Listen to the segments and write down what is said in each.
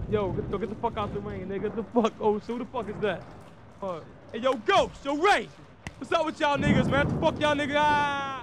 Yo, get the fuck out the rain, nigga. Get the fuck. Oh, so who the fuck is that? Hey, yo, Ghost, yo, Ray. What's up with y'all niggas, man? What the fuck y'all niggas? Ah!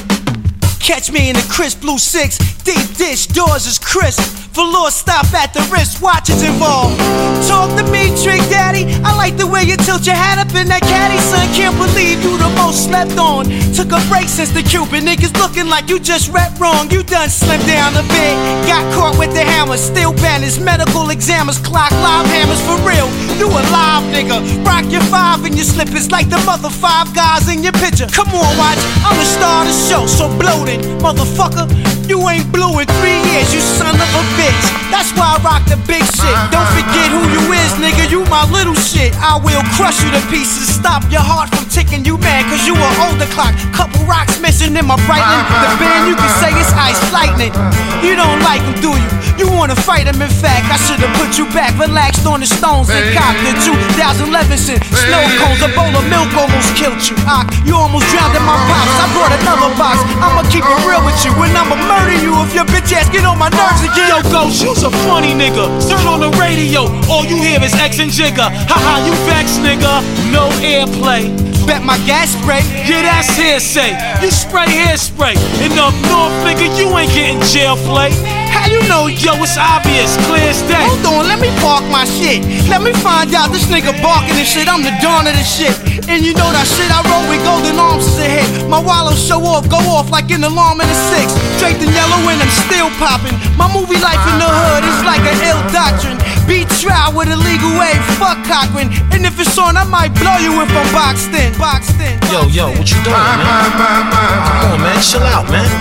Catch me in the crisp blue 6, deep dish, doors is crisp. Velour stop at the wrist, watches involved. Talk to me, Trick Daddy. I like the way you tilt your hat up in that caddy, son. Can't believe you the most slept on. Took a break since the Cuban niggas looking like you just rep wrong. You done slimmed down a bit. Got caught with the hammer, still banners, medical examiners, clock live hammers for real. You alive, nigga. Rock your 5 in your slippers like the mother 5 guys in your picture. Come on, watch. I'm the star of the show, so bloated. Motherfucker, you ain't blue in 3 years, you son of a bitch. That's why I rock the big shit. Don't forget who you is, nigga, you my little shit. I will crush you to pieces, stop your heart from ticking. You mad cause you an older clock. Couple rocks missing in my Breitling. The band you can say it's ice lightning. You don't like him, do you? You wanna fight him, in fact, I should've put you back. Relaxed on the stones and copped the 2011 cent snow cones. A bowl of milk almost killed you. You almost drowned in my pops. I brought another box. I'ma keep it real with you, and I'ma murder you if your bitch ass get on my nerves again. Yo, Ghost, you's a funny nigga. Turn on the radio, all you hear is X and Jigga. Haha, you vex, nigga. No airplay. Bet my gas spray. Yeah, that's hearsay. You spray hairspray. And up north, nigga, you ain't getting jail play. How you know? Yo, it's obvious, clear as day. Hold on, let me park my shit. Let me find out this nigga barking and shit. I'm the dawn of the shit. And you know that shit I roll with golden arms is a hit. My wallow show off, go off like an alarm in the 6. Draped in yellow and I'm still popping. My movie life in the hood is like an ill doctrine. Beat trial with a legal wave, fuck Cochran. And if it's on, I might blow you if I'm boxed in. Yo, what you doing, man? Come on, man, chill out, man.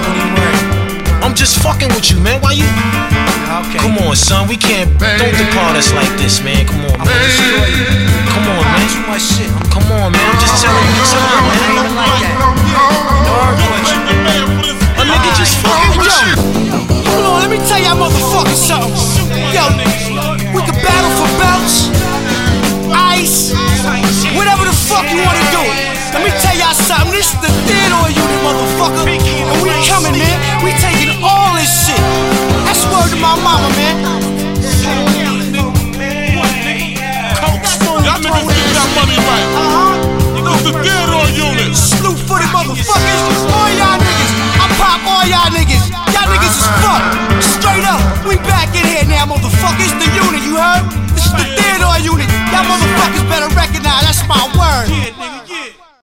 I'm just fucking with you, man. Why you? Okay. Come on, son. We can't. Don't depart us like this, man. Come on, man. Come on, man. Too much shit. Come on, man. I'm just telling you, man.